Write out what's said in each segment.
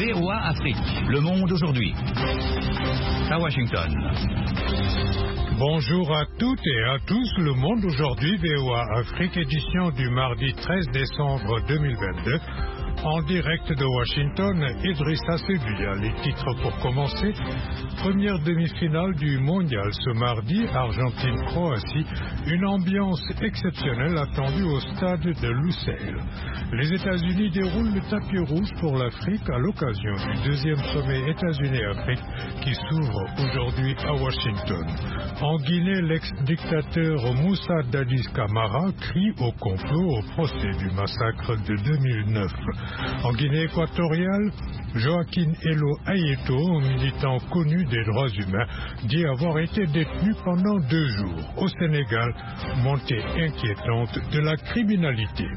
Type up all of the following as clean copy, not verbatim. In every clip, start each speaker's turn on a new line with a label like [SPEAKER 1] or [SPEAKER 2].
[SPEAKER 1] VOA Afrique, le monde aujourd'hui. À Washington.
[SPEAKER 2] Bonjour à toutes et à tous, le monde aujourd'hui, VOA Afrique, édition du mardi 13 décembre 2022. En direct de Washington, Idrissa Sebuya. Les titres pour commencer. Première demi-finale du mondial ce mardi, Argentine-Croatie. Une ambiance exceptionnelle attendue au stade de Lusail. Les États-Unis déroulent le tapis rouge pour l'Afrique à l'occasion du deuxième sommet États-Unis-Afrique qui s'ouvre aujourd'hui à Washington. En Guinée, l'ex-dictateur Moussa Dadis Camara crie au complot au procès du massacre de 2009. En Guinée équatoriale, Joaquín Elo Ayeto, militant connu des droits humains, dit avoir été détenu pendant 2 jours. Au Sénégal, montée inquiétante de la criminalité.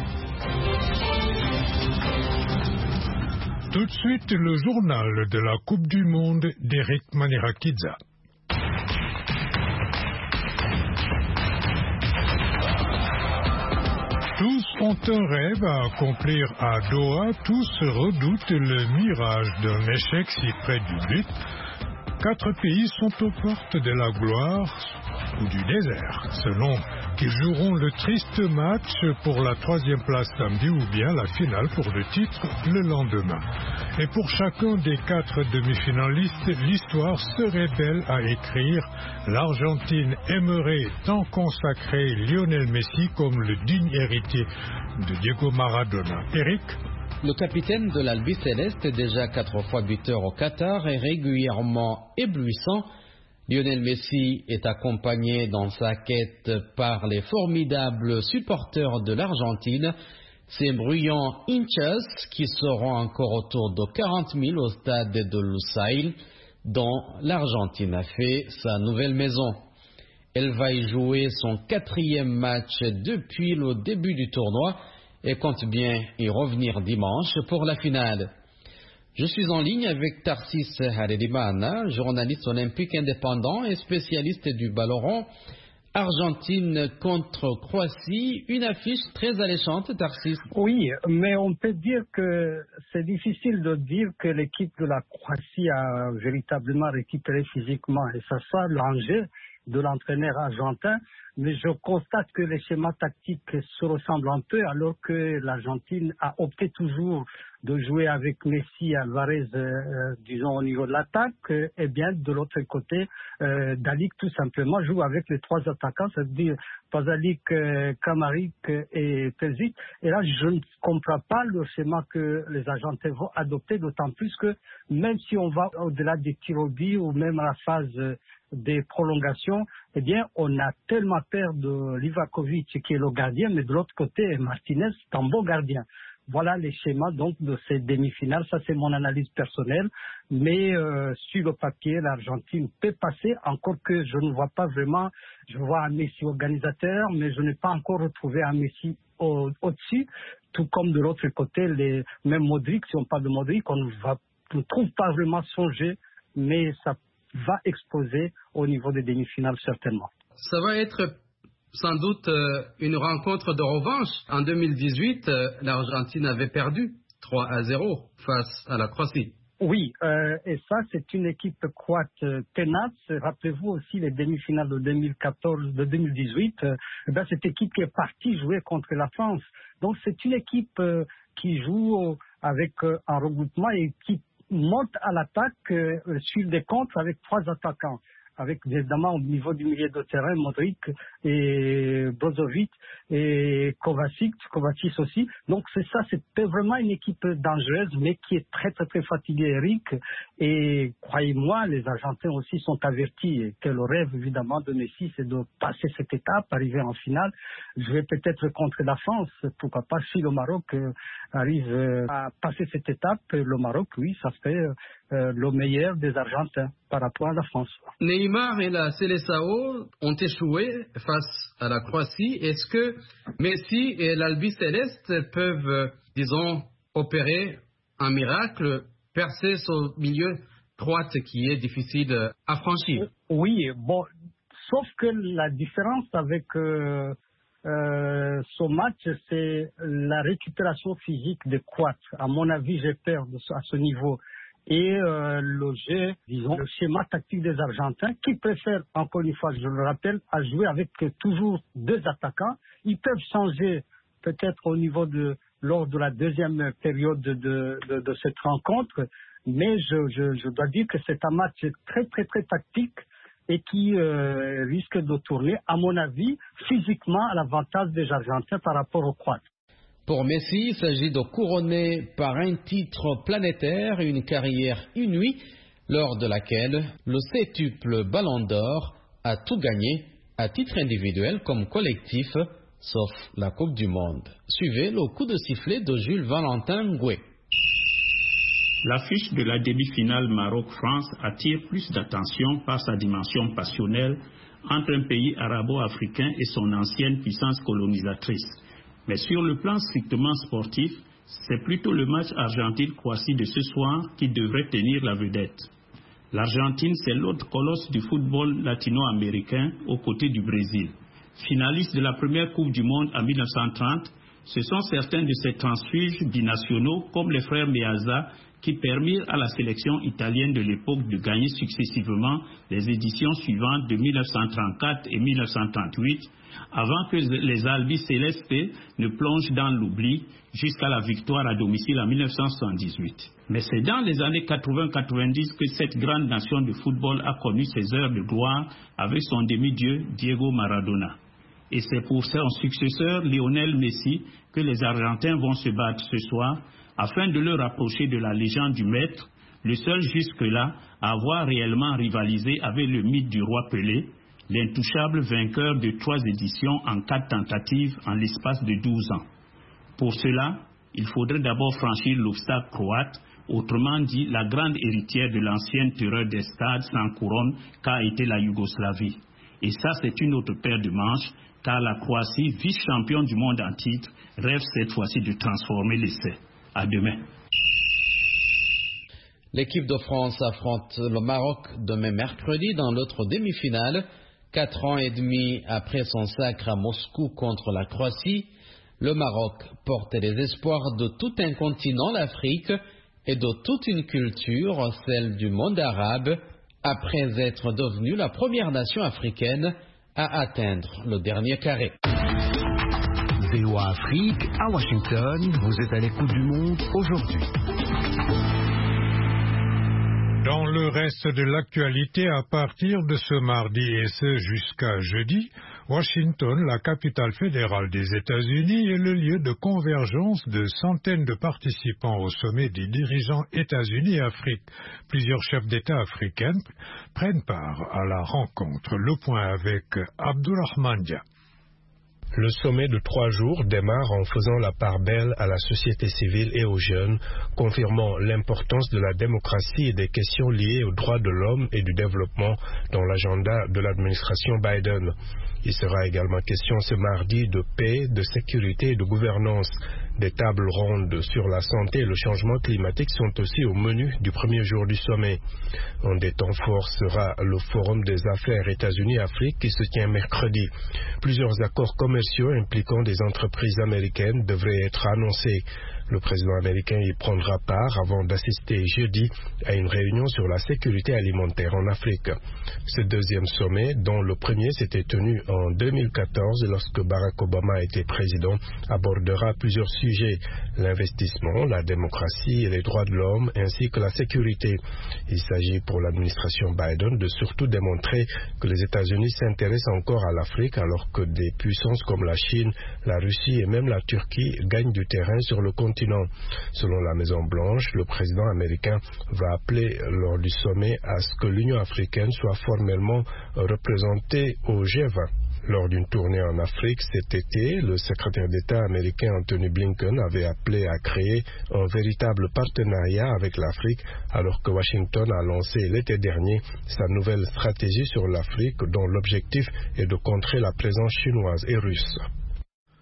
[SPEAKER 2] Tout de suite, le journal de la Coupe du Monde d'Eric Manirakidza. Tous ont un rêve à accomplir à Doha, tous redoutent le mirage d'un échec si près du but. 4 pays sont aux portes de la gloire ou du désert, selon qu'ils joueront le triste match pour la 3e place samedi ou bien la finale pour le titre le lendemain. Et pour chacun des 4 demi-finalistes, l'histoire serait belle à écrire. L'Argentine aimerait tant consacrer Lionel Messi comme le digne héritier de Diego Maradona. Eric?
[SPEAKER 3] Le capitaine de l'Albi Céleste, déjà 4 fois buteur au Qatar, est régulièrement éblouissant. Lionel Messi est accompagné dans sa quête par les formidables supporters de l'Argentine, ces bruyants hinchas qui seront encore autour de 40 000 au stade de Lusail, dont l'Argentine a fait sa nouvelle maison. Elle va y jouer son 4e match depuis le début du tournoi et compte bien y revenir dimanche pour la finale. Je suis en ligne avec Tarsis Haredimana, journaliste olympique indépendant et spécialiste du ballon rond. Argentine contre Croatie, une affiche très alléchante, Tarsis.
[SPEAKER 4] Oui, mais on peut dire que c'est difficile de dire que l'équipe de la Croatie a véritablement récupéré physiquement. Et ça sera l'enjeu de l'entraîneur argentin. Mais je constate que les schémas tactiques se ressemblent un peu, alors que l'Argentine a opté toujours de jouer avec Messi, Alvarez, disons au niveau de l'attaque, et bien de l'autre côté, Dalic tout simplement joue avec les 3 attaquants, c'est-à-dire Pasalic, Kamaric et Terzic. Et là, je ne comprends pas le schéma que les Argentins vont adopter, d'autant plus que même si on va au-delà des tirs au but ou même à la phase des prolongations, eh bien, on a tellement peur de Livakovic qui est le gardien, mais de l'autre côté, Martinez, c'est un bon gardien. Voilà les schémas donc de ces demi-finales. Ça, c'est mon analyse personnelle. Mais sur le papier, l'Argentine peut passer, encore que je ne vois pas vraiment. Je vois un Messi organisateur, mais je n'ai pas encore retrouvé un Messi au-dessus. Tout comme de l'autre côté, même Modric, si on parle de Modric, on ne trouve pas vraiment son jeu, mais ça va exploser au niveau des demi-finales certainement.
[SPEAKER 3] Ça va être sans doute une rencontre de revanche. En 2018, l'Argentine avait perdu 3-0 face à la Croatie.
[SPEAKER 4] Oui, et ça, c'est une équipe croate tenace. Rappelez-vous aussi les demi-finales de 2014, de 2018. Cette équipe qui est partie jouer contre la France. Donc, c'est une équipe qui joue avec un regroupement et qui monte à l'attaque sur des contres avec 3 attaquants. Avec évidemment au niveau du milieu de terrain, Modric et Brozovic et Kovacic aussi. Donc c'est ça, c'était vraiment une équipe dangereuse, mais qui est très très très fatiguée, Eric. Et croyez-moi, les Argentins aussi sont avertis et que le rêve évidemment de Messi, c'est de passer cette étape, arriver en finale. Je vais peut-être contre la France, pourquoi pas si le Maroc arrive à passer cette étape. Le Maroc, oui, ça serait le meilleur des Argentins par rapport à la France.
[SPEAKER 3] Neymar et la Seleção ont échoué face à la Croatie. Est-ce que Messi et l'Albi Céleste peuvent, disons, opérer un miracle, percer ce milieu croate qui est difficile à franchir?
[SPEAKER 4] Oui, bon, sauf que la différence avec ce match, c'est la récupération physique des Croates. À mon avis, j'ai peur à ce niveau. Et le jeu, disons, le schéma tactique des Argentins, qui préfèrent, encore une fois, je le rappelle, à jouer avec toujours 2 attaquants. Ils peuvent changer peut-être au niveau lors de la deuxième période de cette rencontre, mais je dois dire que c'est un match très, très, très tactique et qui risque de tourner, à mon avis, physiquement à l'avantage des Argentins par rapport aux Croates.
[SPEAKER 3] Pour Messi, il s'agit de couronner par un titre planétaire une carrière inouïe lors de laquelle le septuple Ballon d'Or a tout gagné à titre individuel comme collectif, sauf la Coupe du Monde. Suivez le coup de sifflet de Jules Valentin Ngoué.
[SPEAKER 5] L'affiche de la demi-finale Maroc-France attire plus d'attention par sa dimension passionnelle entre un pays arabo-africain et son ancienne puissance colonisatrice. Mais sur le plan strictement sportif, c'est plutôt le match Argentine-Croatie de ce soir qui devrait tenir la vedette. L'Argentine, c'est l'autre colosse du football latino-américain aux côtés du Brésil. Finaliste de la première Coupe du Monde en 1930, ce sont certains de ces transfuges binationaux, comme les frères Meazza, qui permirent à la sélection italienne de l'époque de gagner successivement les éditions suivantes de 1934 et 1938, avant que les Albi Célestes ne plongent dans l'oubli jusqu'à la victoire à domicile en 1978. Mais c'est dans les années 80-90 que cette grande nation de football a connu ses heures de gloire avec son demi-dieu Diego Maradona. Et c'est pour son successeur Lionel Messi que les Argentins vont se battre ce soir afin de le rapprocher de la légende du maître, le seul jusque-là à avoir réellement rivalisé avec le mythe du roi Pelé, l'intouchable vainqueur de 3 éditions en 4 tentatives en l'espace de 12 ans. Pour cela, il faudrait d'abord franchir l'obstacle croate, autrement dit la grande héritière de l'ancienne terreur des stades sans couronne qu'a été la Yougoslavie. Et ça, c'est une autre paire de manches, car la Croatie, vice-championne du monde en titre, rêve cette fois-ci de transformer l'essai. À demain.
[SPEAKER 3] L'équipe de France affronte le Maroc demain mercredi dans l'autre demi-finale. 4 ans et demi après son sacre à Moscou contre la Croatie, le Maroc porte les espoirs de tout un continent, l'Afrique, et de toute une culture, celle du monde arabe, après être devenu la première nation africaine à atteindre le dernier carré.
[SPEAKER 1] VOA Afrique, à Washington, vous êtes à l'écoute du monde aujourd'hui.
[SPEAKER 2] Dans le reste de l'actualité, à partir de ce mardi et ce jusqu'à jeudi, Washington, la capitale fédérale des États-Unis, est le lieu de convergence de centaines de participants au sommet des dirigeants États-Unis-Afrique. Plusieurs chefs d'État africains prennent part à la rencontre. Le point avec Abdulrahman Dia.
[SPEAKER 6] Le sommet de 3 jours démarre en faisant la part belle à la société civile et aux jeunes, confirmant l'importance de la démocratie et des questions liées aux droits de l'homme et du développement dans l'agenda de l'administration Biden. Il sera également question ce mardi de paix, de sécurité et de gouvernance. Des tables rondes sur la santé et le changement climatique sont aussi au menu du premier jour du sommet. Un des temps forts sera le Forum des affaires États-Unis-Afrique qui se tient mercredi. Plusieurs accords commerciaux impliquant des entreprises américaines devraient être annoncés. Le président américain y prendra part avant d'assister jeudi à une réunion sur la sécurité alimentaire en Afrique. Ce deuxième sommet, dont le premier s'était tenu en 2014 lorsque Barack Obama était président, abordera plusieurs sujets: l'investissement, la démocratie et les droits de l'homme, ainsi que la sécurité. Il s'agit pour l'administration Biden de surtout démontrer que les États-Unis s'intéressent encore à l'Afrique alors que des puissances comme la Chine, la Russie et même la Turquie gagnent du terrain sur le continent. Selon la Maison-Blanche, le président américain va appeler lors du sommet à ce que l'Union africaine soit formellement représentée au G20. Lors d'une tournée en Afrique cet été, le secrétaire d'État américain Anthony Blinken avait appelé à créer un véritable partenariat avec l'Afrique, alors que Washington a lancé l'été dernier sa nouvelle stratégie sur l'Afrique, dont l'objectif est de contrer la présence chinoise et russe.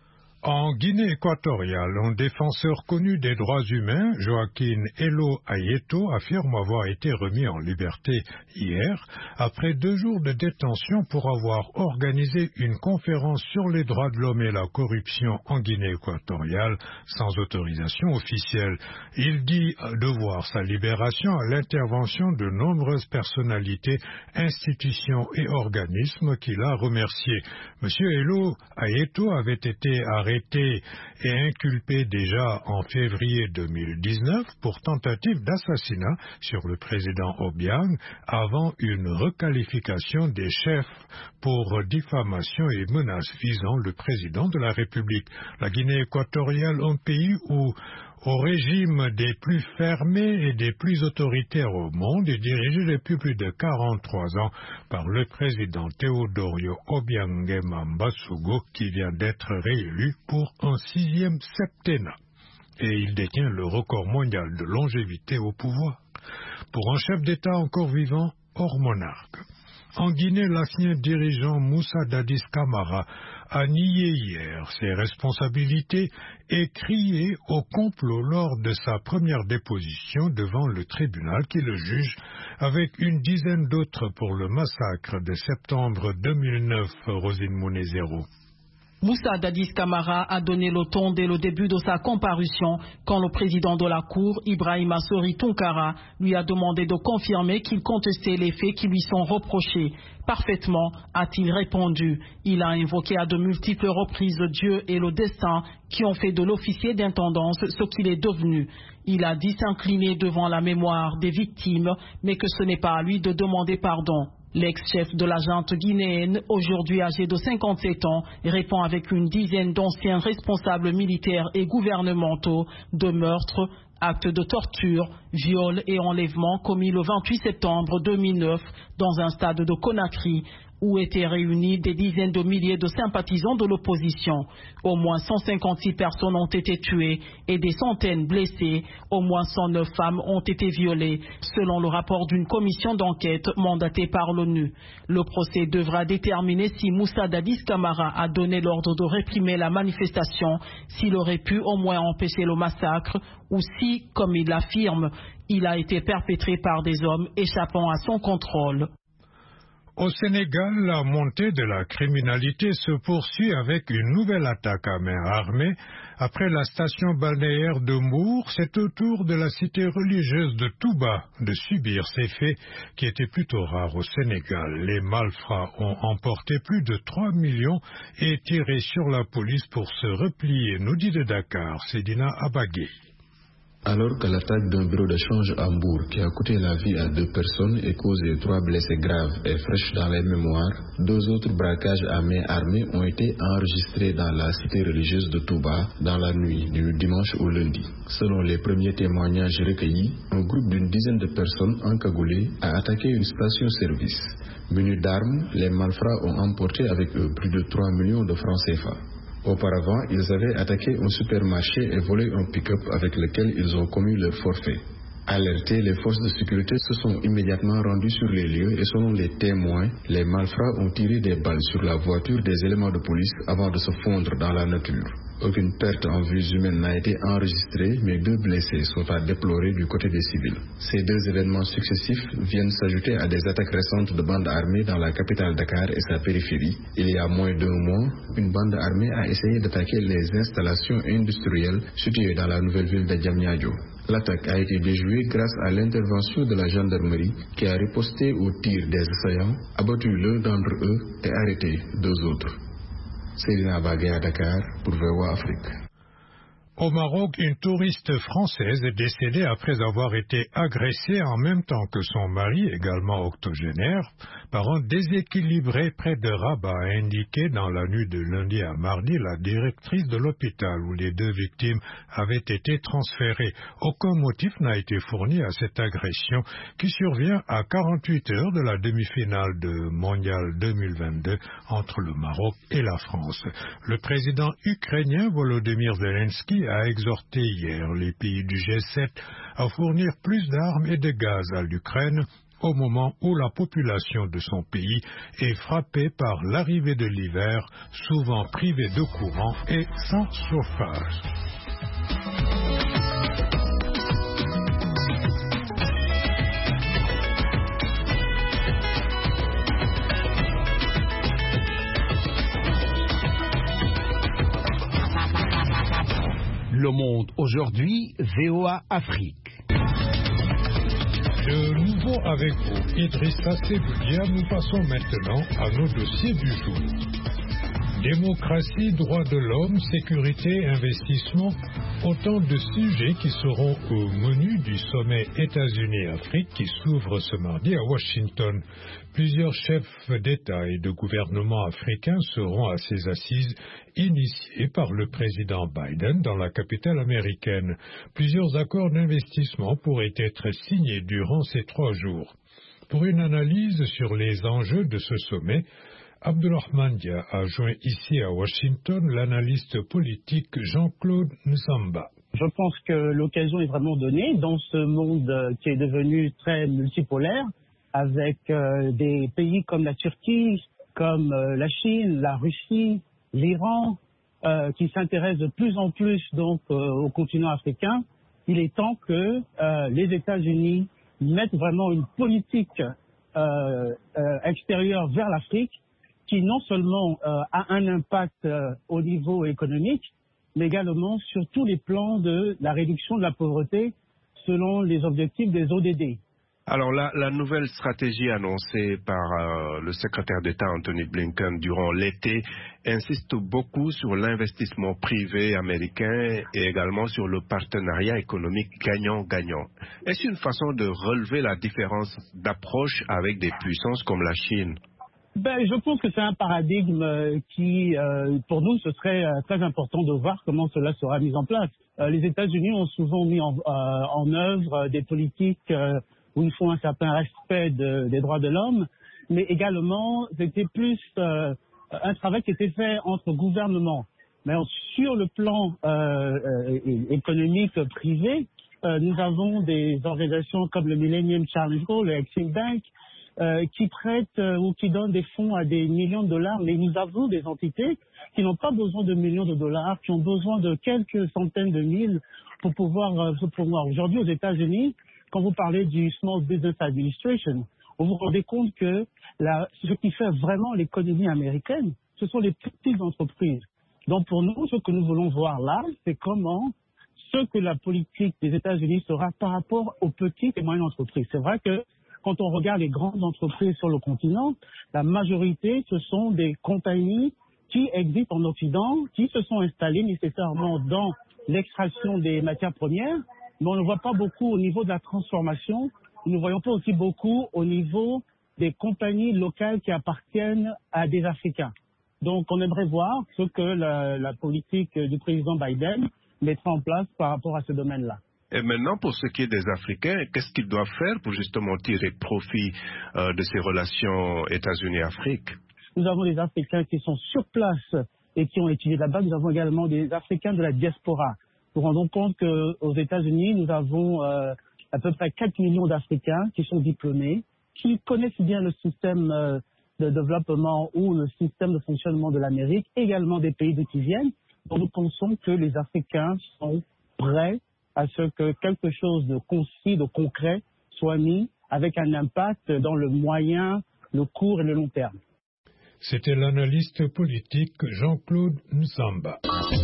[SPEAKER 2] En Guinée équatoriale, un défenseur connu des droits humains, Joaquín Elo Ayeto, affirme avoir été remis en liberté hier, après 2 jours de détention pour avoir organisé une conférence sur les droits de l'homme et la corruption en Guinée équatoriale sans autorisation officielle. Il dit devoir sa libération à l'intervention de nombreuses personnalités, institutions et organismes qu'il a remerciés. Monsieur Elo Ayeto avait été arrêté et inculpé déjà en février 2019 pour tentative d'assassinat sur le président Obiang avant une requalification des chefs pour diffamation et menaces visant le président de la République. La Guinée équatoriale, un pays où au régime des plus fermés et des plus autoritaires au monde est dirigé depuis plus de 43 ans par le président Teodorio Obiang Nguema qui vient d'être réélu pour un 6e septennat. Et il détient le record mondial de longévité au pouvoir. Pour un chef d'État encore vivant, hors monarque. En Guinée, l'ancien dirigeant Moussa Dadis Camara a nié hier ses responsabilités et crié au complot lors de sa première déposition devant le tribunal qui le juge avec une dizaine d'autres pour le massacre de septembre 2009, Rosine Mounezero.
[SPEAKER 7] Moussa Dadis Camara a donné le ton dès le début de sa comparution quand le président de la Cour, Ibrahima Sori Tounkara, lui a demandé de confirmer qu'il contestait les faits qui lui sont reprochés. Parfaitement, a-t-il répondu. Il a invoqué à de multiples reprises Dieu et le destin qui ont fait de l'officier d'intendance ce qu'il est devenu. Il a dit s'incliner devant la mémoire des victimes, mais que ce n'est pas à lui de demander pardon. L'ex-chef de la junte guinéenne, aujourd'hui âgé de 57 ans, répond avec une dizaine d'anciens responsables militaires et gouvernementaux de meurtres, actes de torture, viols et enlèvements commis le 28 septembre 2009 dans un stade de Conakry où étaient réunis des dizaines de milliers de sympathisants de l'opposition. Au moins 156 personnes ont été tuées et des centaines blessées. Au moins 109 femmes ont été violées, selon le rapport d'une commission d'enquête mandatée par l'ONU. Le procès devra déterminer si Moussa Dadis Camara a donné l'ordre de réprimer la manifestation, s'il aurait pu au moins empêcher le massacre, ou si, comme il l'affirme, il a été perpétré par des hommes échappant à son contrôle.
[SPEAKER 2] Au Sénégal, la montée de la criminalité se poursuit avec une nouvelle attaque à main armée. Après la station balnéaire de Mour, c'est au tour de la cité religieuse de Touba de subir ces faits qui étaient plutôt rares au Sénégal. Les malfrats ont emporté plus de 3 millions et tiré sur la police pour se replier, nous dit de Dakar, Sedina Abagé.
[SPEAKER 8] Alors que l'attaque d'un bureau de change à Mbour qui a coûté la vie à 2 personnes et causé 3 blessés graves est fraîche dans les mémoires, 2 autres braquages à main armée ont été enregistrés dans la cité religieuse de Touba dans la nuit du dimanche au lundi. Selon les premiers témoignages recueillis, un groupe d'une dizaine de personnes encagoulées a attaqué une station-service. Munis d'armes, les malfrats ont emporté avec eux plus de 3 millions de francs CFA. Auparavant, ils avaient attaqué un supermarché et volé un pick-up avec lequel ils ont commis leur forfait. Alertés, les forces de sécurité se sont immédiatement rendues sur les lieux et selon les témoins, les malfrats ont tiré des balles sur la voiture des éléments de police avant de se fondre dans la nature. Aucune perte en vies humaines n'a été enregistrée, mais 2 blessés sont à déplorer du côté des civils. Ces 2 événements successifs viennent s'ajouter à des attaques récentes de bandes armées dans la capitale Dakar et sa périphérie. Il y a moins d'1 mois, une bande armée a essayé d'attaquer les installations industrielles situées dans la nouvelle ville de Diamniadio. L'attaque a été déjouée grâce à l'intervention de la gendarmerie qui a riposté aux tirs des assaillants, abattu l'un d'entre eux et arrêté 2 autres. Sedina Abagé à Dakar pour VOA Afrique.
[SPEAKER 2] Au Maroc, une touriste française est décédée après avoir été agressée en même temps que son mari, également octogénaire, par un déséquilibré près de Rabat, a indiqué dans la nuit de lundi à mardi la directrice de l'hôpital où les 2 victimes avaient été transférées. Aucun motif n'a été fourni à cette agression qui survient à 48 heures de la demi-finale de Mondial 2022 entre le Maroc et la France. Le président ukrainien Volodymyr Zelensky a exhorté hier les pays du G7 à fournir plus d'armes et de gaz à l'Ukraine au moment où la population de son pays est frappée par l'arrivée de l'hiver, souvent privée de courant et sans chauffage.
[SPEAKER 1] Le Monde aujourd'hui, VOA Afrique.
[SPEAKER 2] De nouveau avec vous, Idrissa Seloudia, nous passons maintenant à nos dossiers du jour. Démocratie, droits de l'homme, sécurité, investissement, autant de sujets qui seront au menu du sommet États-Unis-Afrique qui s'ouvre ce mardi à Washington. Plusieurs chefs d'État et de gouvernement africains seront à ces assises initiées par le président Biden dans la capitale américaine. Plusieurs accords d'investissement pourraient être signés durant ces 3 jours. Pour une analyse sur les enjeux de ce sommet, Abdulrahman Dia a joint ici à Washington l'analyste politique Jean-Claude Nsamba.
[SPEAKER 9] Je pense que l'occasion est vraiment donnée dans ce monde qui est devenu très multipolaire, avec des pays comme la Turquie, comme la Chine, la Russie, l'Iran, qui s'intéressent de plus en plus donc au continent africain. Il est temps que les États-Unis mettent vraiment une politique extérieure vers l'Afrique, qui non seulement a un impact au niveau économique, mais également sur tous les plans de la réduction de la pauvreté selon les objectifs des ODD.
[SPEAKER 6] Alors la nouvelle stratégie annoncée par le secrétaire d'État Anthony Blinken durant l'été insiste beaucoup sur l'investissement privé américain et également sur le partenariat économique gagnant-gagnant. Est-ce une façon de relever la différence d'approche avec des puissances comme la Chine ?
[SPEAKER 9] Je pense que c'est un paradigme qui, pour nous, ce serait très important de voir comment cela sera mis en place. Les États-Unis ont souvent mis en œuvre des politiques où ils font un certain respect des droits de l'homme, mais également, c'était plus un travail qui était fait entre gouvernements. Mais sur le plan économique privé, nous avons des organisations comme le Millennium Challenge Goal, le Exim Bank, qui prêtent ou qui donnent des fonds à des millions de dollars, mais nous avons des entités qui n'ont pas besoin de millions de dollars, qui ont besoin de quelques centaines de mille pour pouvoir se promouvoir. Aujourd'hui, aux États-Unis, quand vous parlez du Small Business Administration, vous vous rendez compte que ce qui fait vraiment l'économie américaine, ce sont les petites entreprises. Donc pour nous, ce que nous voulons voir là, c'est comment ce que la politique des États-Unis sera par rapport aux petites et moyennes entreprises. C'est vrai que quand on regarde les grandes entreprises sur le continent, la majorité, ce sont des compagnies qui existent en Occident, qui se sont installées nécessairement dans l'extraction des matières premières, mais on ne voit pas beaucoup au niveau de la transformation. Nous ne voyons pas aussi beaucoup au niveau des compagnies locales qui appartiennent à des Africains. Donc on aimerait voir ce que la politique du président Biden mettra en place par rapport à ce domaine-là.
[SPEAKER 6] Et maintenant, pour ce qui est des Africains, qu'est-ce qu'ils doivent faire pour justement tirer profit de ces relations États-Unis-Afrique?
[SPEAKER 9] Nous avons des Africains qui sont sur place et qui ont étudié là-bas. Nous avons également des Africains de la diaspora. Nous nous rendons compte qu'aux États-Unis, nous avons à peu près 4 millions d'Africains qui sont diplômés, qui connaissent bien le système de développement ou le système de fonctionnement de l'Amérique, également des pays d'où ils viennent. Donc nous pensons que les Africains sont prêts à ce que quelque chose de concis, de concret, soit mis avec un impact dans le moyen, le court et le long terme.
[SPEAKER 2] C'était l'analyste politique Jean-Claude Nsamba.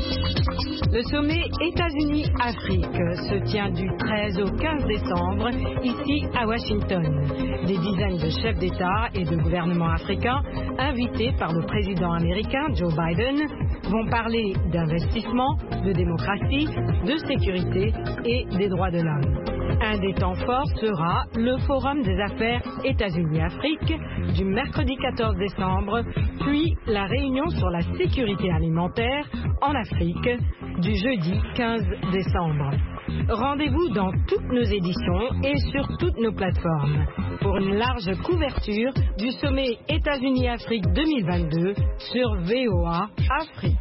[SPEAKER 10] Le sommet États-Unis-Afrique se tient du 13 au 15 décembre ici à Washington. Des dizaines de chefs d'État et de gouvernements africains, invités par le président américain Joe Biden, vont parler d'investissement, de démocratie, de sécurité et des droits de l'homme. Un des temps forts sera le Forum des affaires États-Unis-Afrique du mercredi 14 décembre, puis la réunion sur la sécurité alimentaire en Afrique du jeudi 15 décembre. Rendez-vous dans toutes nos éditions et sur toutes nos plateformes pour une large couverture du sommet États-Unis-Afrique 2022 sur VOA Afrique.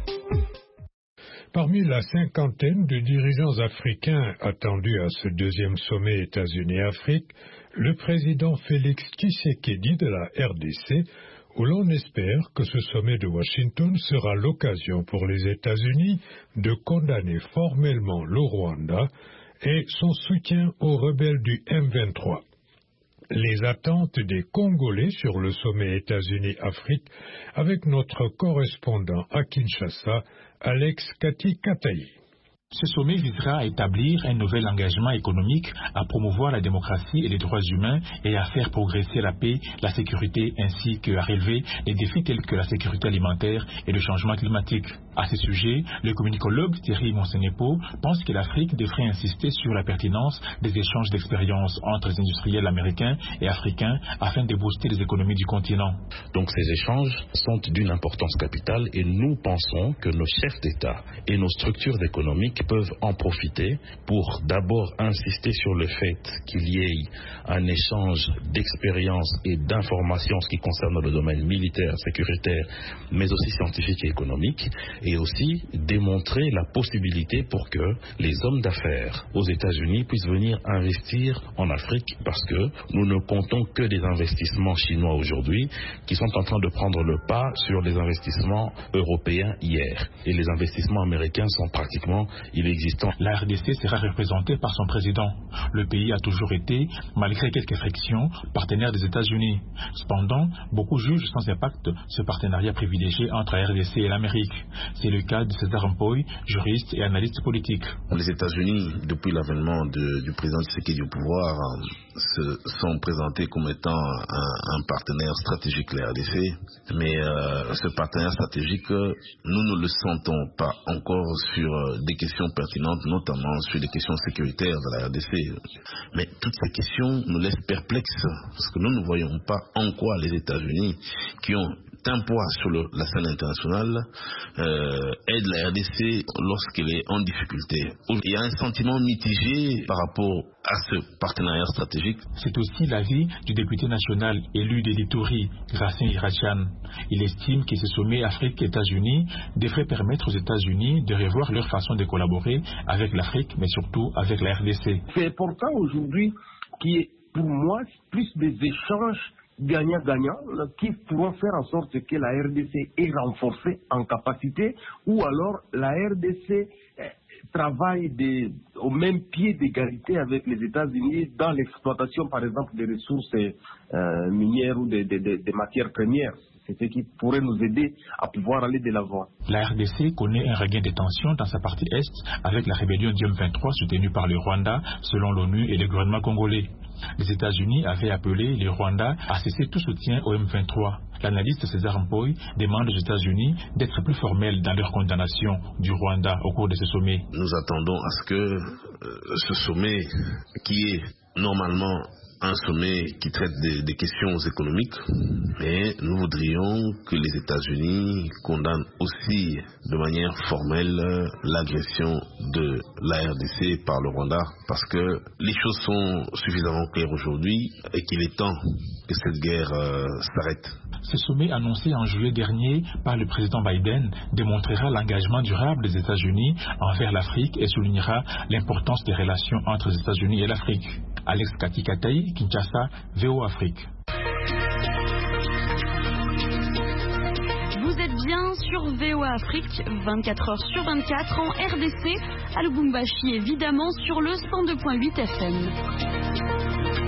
[SPEAKER 2] Parmi la cinquantaine de dirigeants africains attendus à ce deuxième sommet États-Unis-Afrique, le président Félix Tshisekedi de la RDC, où l'on espère que ce sommet de Washington sera l'occasion pour les États-Unis de condamner formellement le Rwanda et son soutien aux rebelles du M23. Les attentes des Congolais sur le sommet États-Unis-Afrique avec notre correspondant à Kinshasa, Alex Kati-Katayi.
[SPEAKER 11] Ce sommet visera à établir un nouvel engagement économique, à promouvoir la démocratie et les droits humains et à faire progresser la paix, la sécurité ainsi qu'à relever les défis tels que la sécurité alimentaire et le changement climatique. À ce sujet, le communicologue Thierry Monsenepo pense que l'Afrique devrait insister sur la pertinence des échanges d'expériences entre les industriels américains et africains afin de booster les économies du continent.
[SPEAKER 12] Donc ces échanges sont d'une importance capitale et nous pensons que nos chefs d'État et nos structures économiques peuvent en profiter pour d'abord insister sur le fait qu'il y ait un échange d'expériences et d'informations en ce qui concerne le domaine militaire, sécuritaire, mais aussi scientifique et économique, et aussi démontrer la possibilité pour que les hommes d'affaires aux États-Unis puissent venir investir en Afrique, parce que nous ne comptons que des investissements chinois aujourd'hui qui sont en train de prendre le pas sur les investissements européens hier. Et les investissements américains sont pratiquement inexistant.
[SPEAKER 11] La RDC sera représentée par son président. Le pays a toujours été, malgré quelques frictions, partenaire des États-Unis. Cependant, beaucoup jugent sans impact ce partenariat privilégié entre la RDC et l'Amérique. C'est le cas de César Mpoy, juriste et analyste politique.
[SPEAKER 13] Les États-Unis, depuis l'avènement du président Tshisekedi au pouvoir, se sont présentés comme étant un partenaire stratégique de la RDC. Mais ce partenaire stratégique, nous ne le sentons pas encore sur des questions pertinentes, notamment sur des questions sécuritaires de la RDC. Mais toutes ces questions nous laissent perplexes, parce que nous ne voyons pas en quoi les États-Unis, qui ont un poids sur la scène internationale, aide la RDC lorsqu'elle est en difficulté. Il y a un sentiment mitigé par rapport à ce partenariat stratégique.
[SPEAKER 11] C'est aussi l'avis du député national élu de l'Ituri, Gracien Irachian. Il estime que ce sommet Afrique-États-Unis devrait permettre aux États-Unis de revoir leur façon de collaborer avec l'Afrique, mais surtout avec la RDC.
[SPEAKER 14] C'est important aujourd'hui qu'il y ait, pour moi, plus des échanges gagnant-gagnant qui pourront faire en sorte que la RDC est renforcée en capacité, ou alors la RDC travaille au même pied d'égalité avec les États-Unis dans l'exploitation, par exemple, des ressources minières ou des matières premières. C'est ce qui pourrait nous aider à pouvoir aller de l'avant.
[SPEAKER 11] La RDC connaît un regain de tension dans sa partie est avec la rébellion du M23 soutenue par le Rwanda, selon l'ONU et le gouvernement congolais. Les États-Unis avaient appelé le Rwanda à cesser tout soutien au M23. L'analyste César Mpoy demande aux États-Unis d'être plus formels dans leur condamnation du Rwanda au cours de ce sommet.
[SPEAKER 13] Nous attendons à ce que ce sommet, qui est normalement un sommet qui traite des questions économiques, mais nous voudrions que les États-Unis condamnent aussi de manière formelle l'agression de la RDC par le Rwanda, parce que les choses sont suffisamment claires aujourd'hui et qu'il est temps que cette guerre s'arrête.
[SPEAKER 11] Ce sommet annoncé en juillet dernier par le président Biden démontrera l'engagement durable des États-Unis envers l'Afrique et soulignera l'importance des relations entre les États-Unis et l'Afrique. Alex Kati-Katayi, Kinshasa, VOA Afrique.
[SPEAKER 15] Vous êtes bien sur VOA Afrique, 24h sur 24 en RDC, à Lubumbashi évidemment sur le 102.8 FM.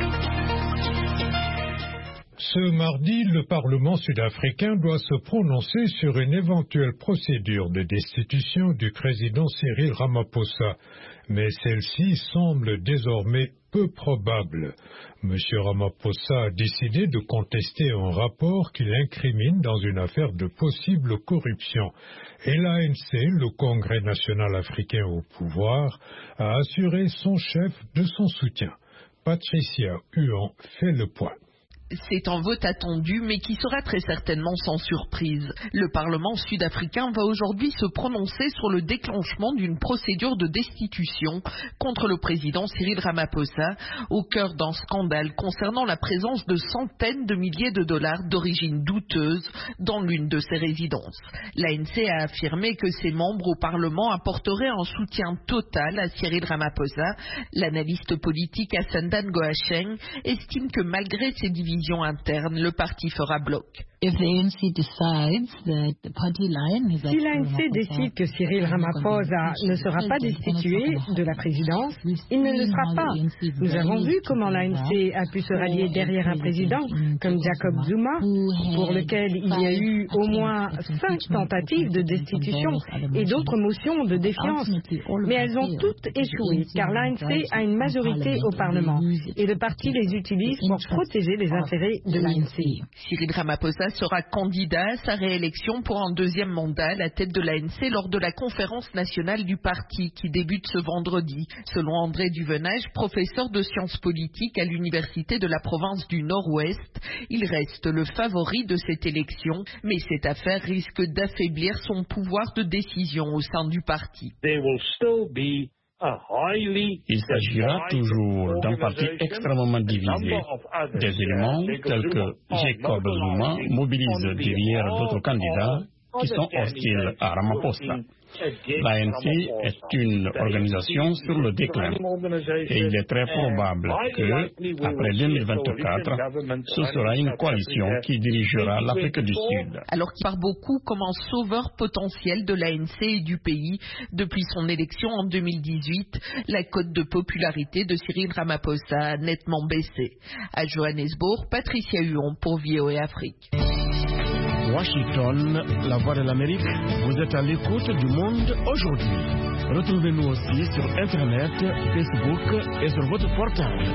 [SPEAKER 2] Ce mardi, le Parlement sud-africain doit se prononcer sur une éventuelle procédure de destitution du président Cyril Ramaphosa, mais celle-ci semble désormais peu probable. M. Ramaphosa a décidé de contester un rapport qui l'incrimine dans une affaire de possible corruption, et l'ANC, le Congrès national africain au pouvoir, a assuré son chef de son soutien. Patricia Huon fait le point.
[SPEAKER 16] C'est un vote attendu, mais qui sera très certainement sans surprise. Le Parlement sud-africain va aujourd'hui se prononcer sur le déclenchement d'une procédure de destitution contre le président Cyril Ramaphosa, au cœur d'un scandale concernant la présence de centaines de milliers de dollars d'origine douteuse dans l'une de ses résidences. L'ANC a affirmé que ses membres au Parlement apporteraient un soutien total à Cyril Ramaphosa. L'analyste politique Assandan Goacheng estime que malgré ces divisions internes, le parti fera bloc.
[SPEAKER 17] Si l'ANC décide que Cyril Ramaphosa ne sera pas destitué de la présidence, il ne le sera pas. Nous avons vu comment l'ANC a pu se rallier derrière un président comme Jacob Zuma, pour lequel il y a eu au moins 5 tentatives de destitution et d'autres motions de défiance. Mais elles ont toutes échoué, car l'ANC a une majorité au Parlement et le parti les utilise pour protéger les intérêts de l'ANC.
[SPEAKER 16] Cyril Ramaphosa sera candidat à sa réélection pour un deuxième mandat à la tête de l'ANC lors de la conférence nationale du parti qui débute ce vendredi. Selon André Duvenage, professeur de sciences politiques à l'université de la province du Nord-Ouest, il reste le favori de cette élection, mais cette affaire risque d'affaiblir son pouvoir de décision au sein du parti.
[SPEAKER 18] Il s'agira toujours d'un parti extrêmement divisé. Des éléments tels que Jacob Zuma mobilisent derrière d'autres candidats qui sont hostiles à Ramaphosa. L'ANC est une organisation sur le déclin et il est très probable que, après 2024, ce sera une coalition qui dirigera l'Afrique du Sud.
[SPEAKER 16] Alors qu'il part beaucoup comme un sauveur potentiel de l'ANC et du pays, depuis son élection en 2018, la cote de popularité de Cyril Ramaphosa a nettement baissé. À Johannesburg, Patricia Huon pour VOA Afrique.
[SPEAKER 1] Washington, la voix de l'Amérique, vous êtes à l'écoute du monde aujourd'hui. Retrouvez-nous aussi sur Internet, Facebook et sur votre portable.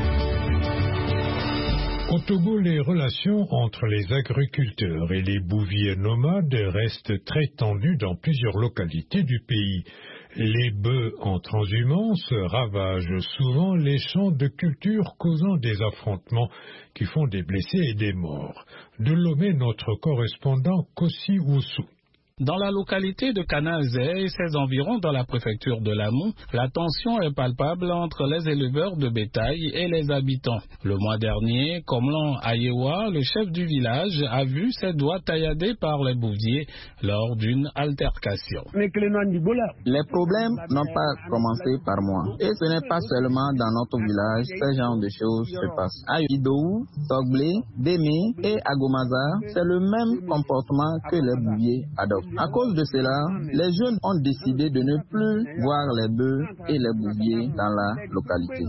[SPEAKER 2] Au Togo, les relations entre les agriculteurs et les bouviers nomades restent très tendues dans plusieurs localités du pays. Les bœufs en transhumance ravagent souvent les champs de culture, causant des affrontements qui font des blessés et des morts. De Lomé, notre correspondant Kossi Oussou.
[SPEAKER 19] Dans la localité de Kanazé et ses environs dans la préfecture de Lamou, la tension est palpable entre les éleveurs de bétail et les habitants. Le mois dernier, Komlan Ayewa, le chef du village, a vu ses doigts tailladés par les bouviers lors d'une altercation.
[SPEAKER 20] Les problèmes n'ont pas commencé par moi. Et ce n'est pas seulement dans notre village, ce genre de choses se passent. À Idou, Toglé, Bémé et Agomaza, c'est le même comportement que les bouviers adoptent. À cause de cela, les jeunes ont décidé de ne plus voir les bœufs et les bouviers dans la localité.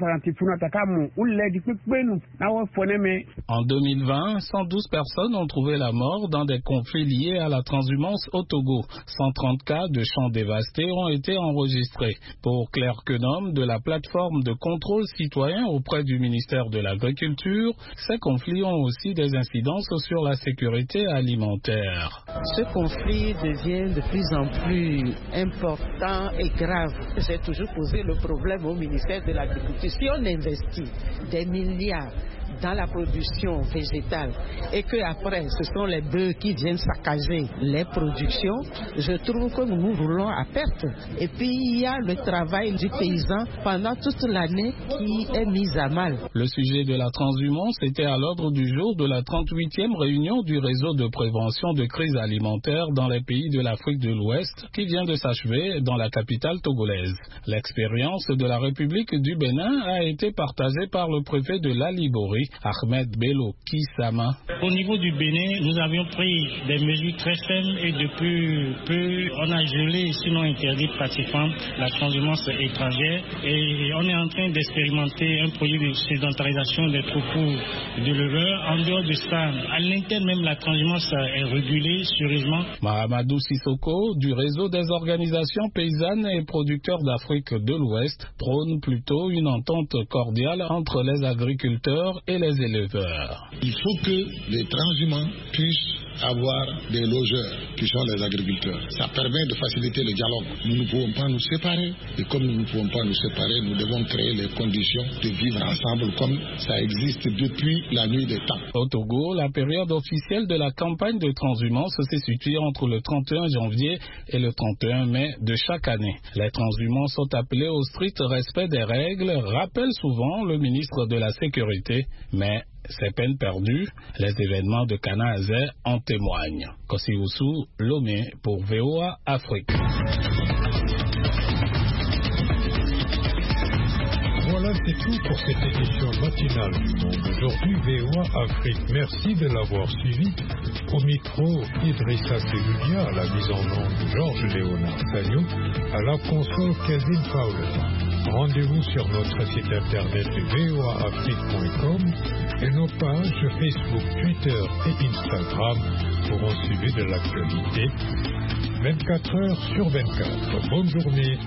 [SPEAKER 19] En 2020, 112 personnes ont trouvé la mort dans des conflits liés à la transhumance au Togo. 130 cas de champs dévastés ont été enregistrés. Pour Claire Kenom de la plateforme de contrôle citoyen auprès du ministère de l'Agriculture, ces conflits ont aussi des incidences sur la sécurité alimentaire.
[SPEAKER 21] Ce conflit devient de plus en plus important et grave. J'ai toujours posé le problème au ministère de l'Agriculture. Si on investit des milliards dans la production végétale et qu'après ce sont les bœufs qui viennent saccager les productions, je trouve que nous roulons à perte. Et puis il y a le travail du paysan pendant toute l'année qui est mis à mal.
[SPEAKER 19] Le sujet de la transhumance était à l'ordre du jour de la 38e réunion du réseau de prévention de crise alimentaire dans les pays de l'Afrique de l'Ouest qui vient de s'achever dans la capitale togolaise. L'expérience de la République du Bénin a été partagée par le préfet de l'Alibori, Ahmed Bello Kisama.
[SPEAKER 22] Au niveau du Bénin, nous avions pris des mesures très saines et depuis peu, on a gelé, sinon interdit pratiquement la transhumance étrangère et on est en train d'expérimenter un projet de sédentarisation des troupeaux d'éleveurs. En dehors de ça, à l'interne même, la transhumance est régulée sérieusement.
[SPEAKER 19] Mahamadou Sissoko, du réseau des organisations paysannes et producteurs d'Afrique de l'Ouest, prône plutôt une entente cordiale entre les agriculteurs et les éleveurs.
[SPEAKER 23] Il faut que les transhumants puissent
[SPEAKER 4] avoir des logeurs qui sont les agriculteurs. Ça permet de faciliter le dialogue. Nous ne pouvons pas nous séparer. Et comme nous ne pouvons pas nous séparer, nous devons créer les conditions de vivre ensemble comme ça existe depuis la nuit des temps.
[SPEAKER 19] Au Togo, la période officielle de la campagne de transhumance se situe entre le 31 janvier et le 31 mai de chaque année. Les transhumants sont appelés au strict respect des règles, rappelle souvent le ministre de la Sécurité, mais c'est peine perdue. Les événements de Canazé en témoignent. Kosioussou, Lomé pour VOA Afrique.
[SPEAKER 2] Voilà, c'est tout pour cette édition matinale du Monde aujourd'hui VOA Afrique. Merci de l'avoir suivi. Au micro, Idrissa Seloudia, à la mise en onde Georges Léonard Sagno, à la console Kelvin Fowler. Rendez-vous sur notre site internet voaafrique.com et nos pages Facebook, Twitter et Instagram pour un suivi de l'actualité 24 heures sur 24. Bonne journée.